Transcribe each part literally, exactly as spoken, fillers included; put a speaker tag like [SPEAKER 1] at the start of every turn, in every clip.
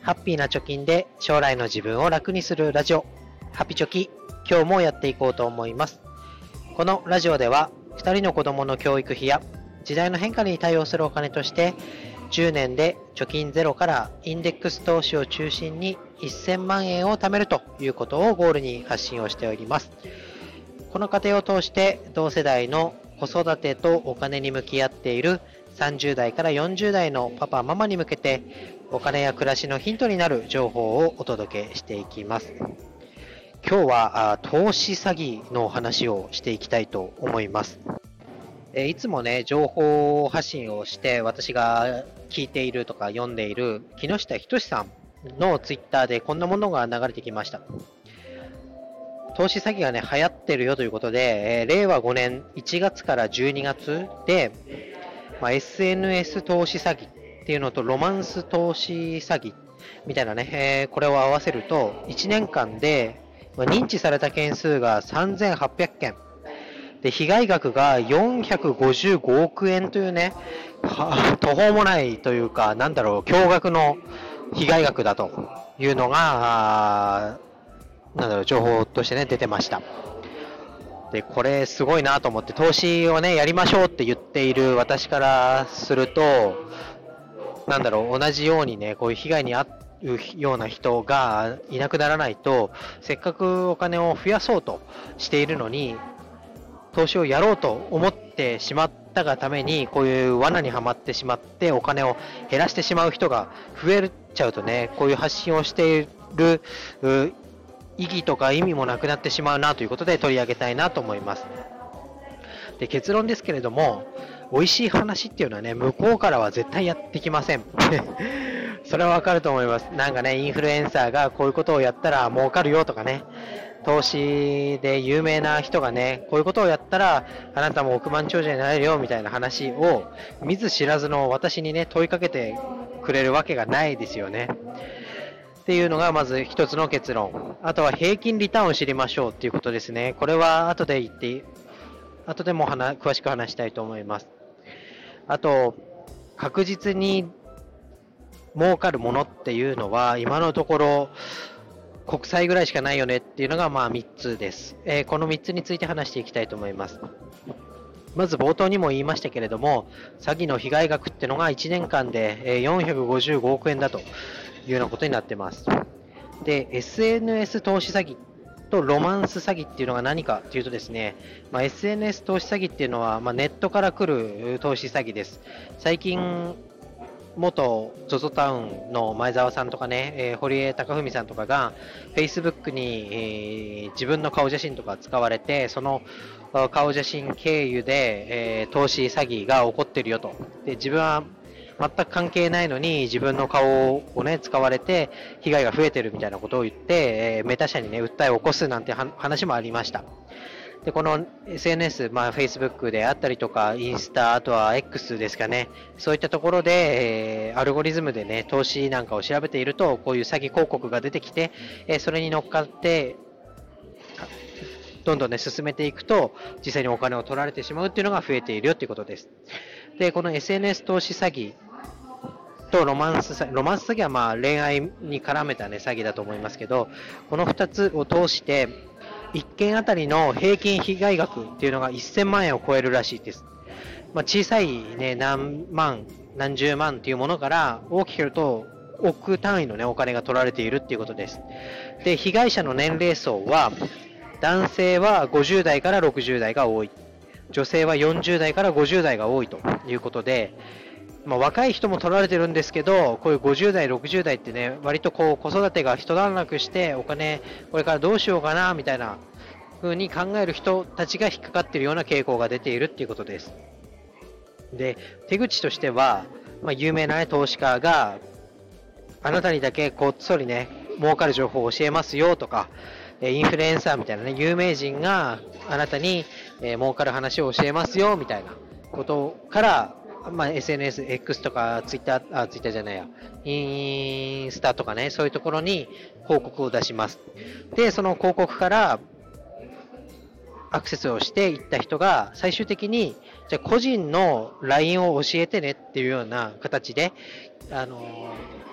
[SPEAKER 1] ハッピーな貯金で将来の自分を楽にするラジオ、ハピチョキ、今日もやっていこうと思います。このラジオではふたりの子供の教育費や時代の変化に対応するお金としてじゅうねんで貯金ゼロからインデックス投資を中心にせんまんえんを貯めるということをゴールに発信をしております。この過程を通して同世代の子育てとお金に向き合っているさんじゅう代からよんじゅう代のパパママに向けてお金や暮らしのヒントになる情報をお届けしていきます。今日は投資詐欺の話をしていきたいと思います。いつもね、情報発信をして私が聞いているとか読んでいる木下仁さんのツイッターでこんなものが流れてきました。投資詐欺がね、流行ってるよということで、令和ごねんいちがつからじゅうにがつで、まあ、エスエヌエス 投資詐欺っていうのとロマンス投資詐欺みたいなね、えー、これを合わせるといちねんかんで、まあ、認知された件数がさんぜんはっぴゃくけんで、被害額がよんひゃくごじゅうごおくえんというね、途方もないというか、なんだろう、驚愕の被害額だというのが、なんだろう、情報としてね、出てました。で、これすごいなと思って、投資をね、やりましょうって言っている私からすると、なんだろう、同じようにね、こういう被害に遭うような人がいなくならないと、せっかくお金を増やそうとしているのに、投資をやろうと思ってしまったがために、こういう罠にはまってしまってお金を減らしてしまう人が増えちゃうとね、こういう発信をしている意義とか意味もなくなってしまうなということで取り上げたいなと思います。で、結論ですけれども、美味しい話っていうのはね、向こうからは絶対やってきません。それはわかると思います。なんかね、インフルエンサーがこういうことをやったら儲かるよとかね、投資で有名な人がね、こういうことをやったらあなたも億万長者になれるよみたいな話を見ず知らずの私にね、問いかけてくれるわけがないですよね。っていうのがまず一つの結論。あとは平均リターンを知りましょうっていうことですね。これは後で言って、後でも話詳しく話したいと思います。あと、確実に儲かるものっていうのは今のところ国債ぐらいしかないよねっていうのがまあみっつです。えー、このみっつについて話していきたいと思います。まず冒頭にも言いましたけれども、詐欺の被害額っていうのがいちねんかんでよんひゃくごじゅうごおくえんだというようなことになっています。で、エスエヌエス 投資詐欺とロマンス詐欺っていうのが何かというとですね、まあ、エスエヌエス 投資詐欺っていうのは、まあ、ネットから来る投資詐欺です。最近元 ゾゾ タウンの前澤さんとかね、えー、堀江貴文さんとかが Facebook に、えー、自分の顔写真とか使われて、その顔写真経由で、えー、投資詐欺が起こってるよと。で、自分は全く関係ないのに自分の顔をね使われて被害が増えてるみたいなことを言って、えー、メタ社にね訴えを起こすなんて話もありました。で、この エスエヌエス、まあ Facebook であったりとかインスタ、あとは X ですかね、そういったところで、えー、アルゴリズムでね投資なんかを調べているとこういう詐欺広告が出てきて、えー、それに乗っかってどんどんね進めていくと実際にお金を取られてしまうっていうのが増えているよっていうことです。で、この エスエヌエス 投資詐欺とロマンス詐欺、ロマンス詐欺はまあ恋愛に絡めたね詐欺だと思いますけど、このふたつを通していっけんあたりの平均被害額っていうのがせんまんえんを超えるらしいです。まあ、小さいね何万何十万っていうものから大きく言うと億単位のねお金が取られているっていうことです。で、被害者の年齢層は男性はごじゅう代からろくじゅう代が多い、女性はよんじゅう代からごじゅう代が多いということで、まあ、若い人も取られてるんですけど、こういうごじゅう代ろくじゅう代ってね割とこう子育てが一段落してお金これからどうしようかなみたいな風に考える人たちが引っかかっているような傾向が出ているっていうことです。で、手口としては、まあ、有名な、ね、投資家があなたにだけこっそりね儲かる情報を教えますよとか、インフルエンサーみたいなね有名人があなたに、えー、儲かる話を教えますよみたいなことから、まあ、エスエヌエス、X とか Twitter、あ、Twitter じゃないや、インスタとかね、そういうところに広告を出します。で、その広告からアクセスをしていった人が最終的にじゃあ個人の ライン を教えてねっていうような形で、あの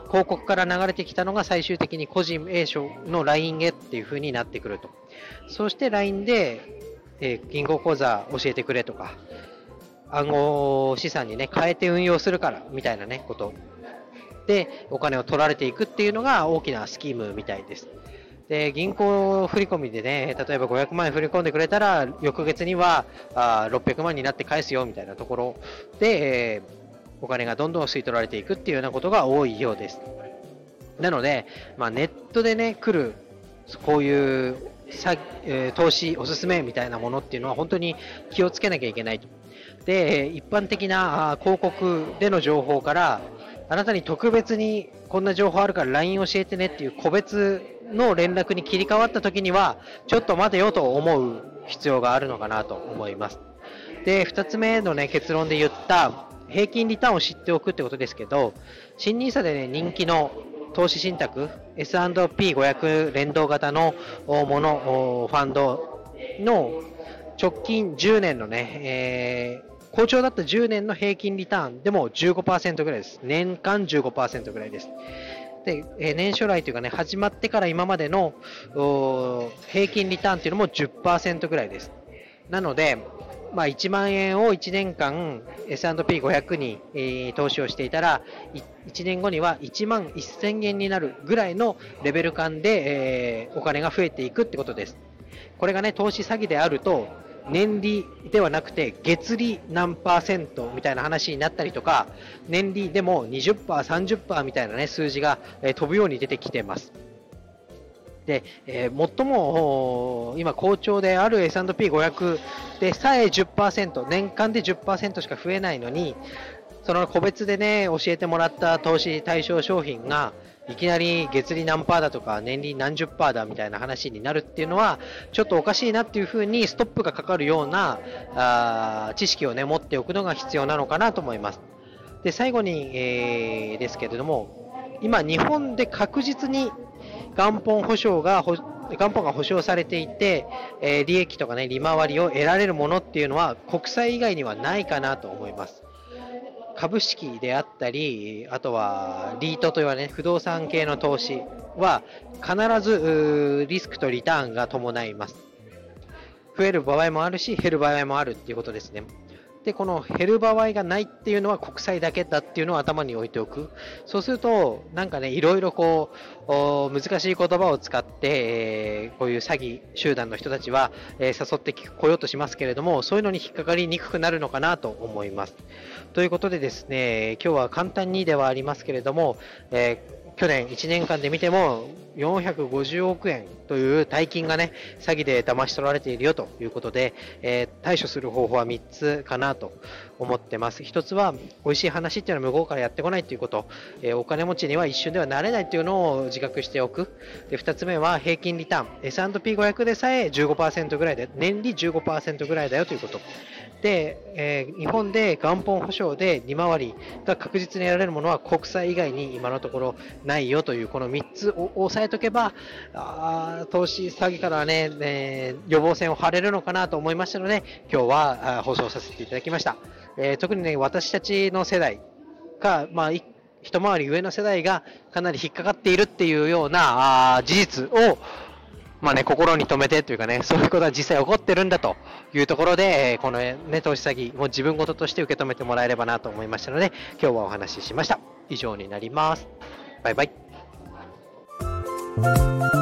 [SPEAKER 1] 広告から流れてきたのが最終的に個人 A 社の ライン へっていう風になってくると。そして ライン で、えー、銀行口座教えてくれとか、暗号資産にね、変えて運用するからみたいなね、ことでお金を取られていくっていうのが大きなスキームみたいです。で、銀行振込でね、例えばごひゃくまんえん振り込んでくれたら、翌月にはあろっぴゃくまんになって返すよみたいなところで、えー、お金がどんどん吸い取られていくっていうようなことが多いようです。なので、まあ、ネットでね、来る、こういうさ、えー、投資おすすめみたいなものっていうのは本当に気をつけなきゃいけないと。で、一般的な広告での情報から、あなたに特別にこんな情報あるから ライン 教えてねっていう個別の連絡に切り替わった時には、ちょっと待てよと思う必要があるのかなと思います。で、二つ目のね、結論で言った平均リターンを知っておくってことですけど、新ニーサでね、人気の投資信託 エスアンドピーごひゃく 連動型のもの、ファンドの直近じゅうねんのね、えー好調だったじゅうねんの平均リターンでも じゅうごパーセント ぐらいです。年間 じゅうごパーセント ぐらいです。で、えー、年初来というかね、始まってから今までの平均リターンっていうのも じゅっパーセント ぐらいです。なので、まあ、いちまん円をいちねんかん エスアンドピーごひゃく に、えー、投資をしていたら、いちねんごにはいちまんせんえんになるぐらいのレベル感で、えー、お金が増えていくってことです。これがね、投資詐欺であると、年利ではなくて月利何パーセントみたいな話になったりとか、年利でも にじゅっパーセント、さんじゅっパーセント みたいな、ね、数字が、えー、飛ぶように出てきています。で、えー、最も今好調である エスアンドピーごひゃく でさえ じゅっパーセント、年間で じゅっパーセント しか増えないのに、その個別でね、教えてもらった投資対象商品がいきなり月利何パーだとか年利何十パーだみたいな話になるっていうのはちょっとおかしいなっていうふうにストップがかかるようなあ知識をね持っておくのが必要なのかなと思います。で、最後に、えー、ですけれども、今日本で確実に元本保証が元本が保証されていて、えー、利益とかね利回りを得られるものっていうのは国債以外にはないかなと思います。株式であったり、あとはリートというね、不動産系の投資は必ずリスクとリターンが伴います。増える場合もあるし、減る場合もあるっていうことですね。で、この減る場合がないっていうのは国債だけだっていうのを頭に置いておく。そうすると、なんかね、いろいろこう、難しい言葉を使って、えー、こういう詐欺集団の人たちは、えー、誘ってこようとしますけれども、そういうのに引っかかりにくくなるのかなと思います。ということでですね、今日は簡単にではありますけれども、えー去年いちねんかんで見てもよんひゃくごじゅうおくえんという大金がね、詐欺で騙し取られているよということで、えー、対処する方法はみっつかなと思ってます。ひとつは、美味しい話っていうのは向こうからやってこないということ、えー、お金持ちには一瞬ではなれないというのを自覚しておく。で、ふたつめは平均リターン。エスアンドピーごひゃく でさえ じゅうごパーセント ぐらいで、年利 じゅうごパーセント ぐらいだよということ。で、えー、日本で元本保証で利回りが確実に得られるものは国債以外に今のところないよというこのみっつを押さえとけば、あ投資詐欺からはね、ね予防線を張れるのかなと思いましたので、今日は放送させていただきました。えー、特にね、私たちの世代が、まあ、一回り上の世代がかなり引っかかっているっていうようなあ事実をまあね、心に留めてというかね、そういうことは実際起こってるんだというところで、このね、投資詐欺も自分事として受け止めてもらえればなと思いましたので、今日はお話ししました。以上になります。バイバイ。